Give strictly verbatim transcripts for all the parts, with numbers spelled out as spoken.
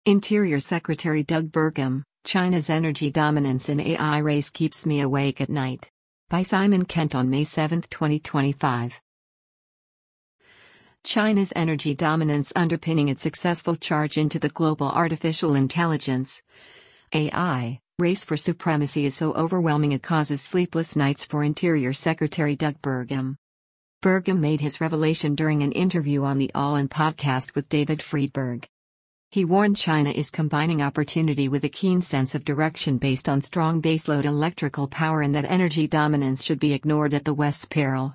Interior Secretary Doug Burgum, China's energy dominance in A I race keeps me awake at night. By Simon Kent on May seventh, twenty twenty-five. China's energy dominance underpinning its successful charge into the global artificial intelligence A I race for supremacy is so overwhelming it causes sleepless nights for Interior Secretary Doug Burgum. Burgum made his revelation during an interview on the All In podcast with David Friedberg. He warned China is combining opportunity with a keen sense of direction based on strong baseload electrical power and that energy dominance should be ignored at the West's peril.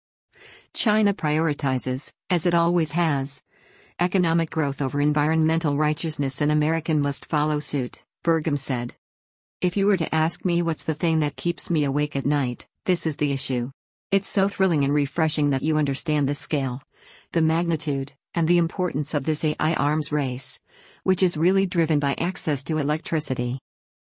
China prioritizes, as it always has, economic growth over environmental righteousness, and America must follow suit, Burgum said. If you were to ask me what's the thing that keeps me awake at night, this is the issue. It's so thrilling and refreshing that you understand the scale, the magnitude, and the importance of this A I arms race, which is really driven by access to electricity.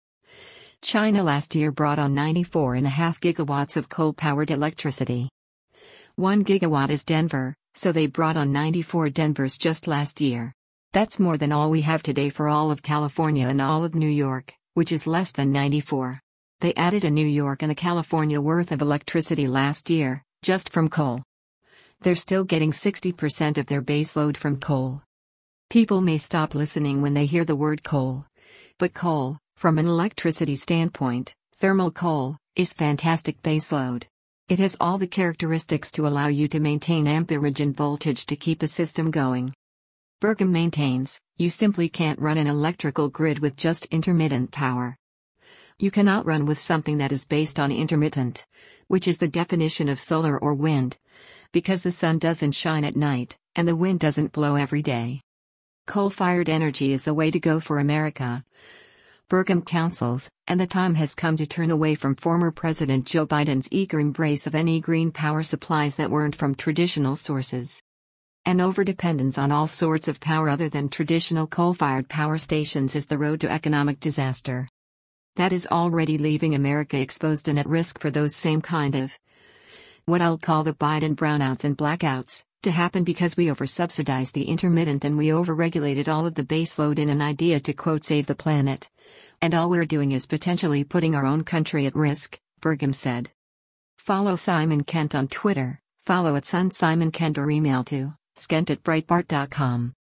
China last year brought on ninety-four point five gigawatts of coal-powered electricity. One gigawatt is Denver, so they brought on ninety-four Denvers just last year. That's more than all we have today for all of California and all of New York, which is less than ninety-four. They added a New York and a California worth of electricity last year, just from coal. They're still getting sixty percent of their baseload from coal. People may stop listening when they hear the word coal. But coal, from an electricity standpoint, thermal coal, is fantastic baseload. It has all the characteristics to allow you to maintain amperage and voltage to keep a system going. Burgum maintains, you simply can't run an electrical grid with just intermittent power. You cannot run with something that is based on intermittent, which is the definition of solar or wind, because the sun doesn't shine at night, and the wind doesn't blow every day. Coal-fired energy is the way to go for America, Burgum counsels, and the time has come to turn away from former President Joe Biden's eager embrace of any green power supplies that weren't from traditional sources. An overdependence on all sorts of power other than traditional coal-fired power stations is the road to economic disaster. That is already leaving America exposed and at risk for those same kind of, what I'll call the Biden brownouts and blackouts, to happen because we oversubsidized the intermittent and we overregulated all of the baseload in an idea to quote save the planet. And all we're doing is potentially putting our own country at risk, Burgum said. Follow Simon Kent on Twitter, follow at Sun Simon Kent or email to skent at breitbart dot com.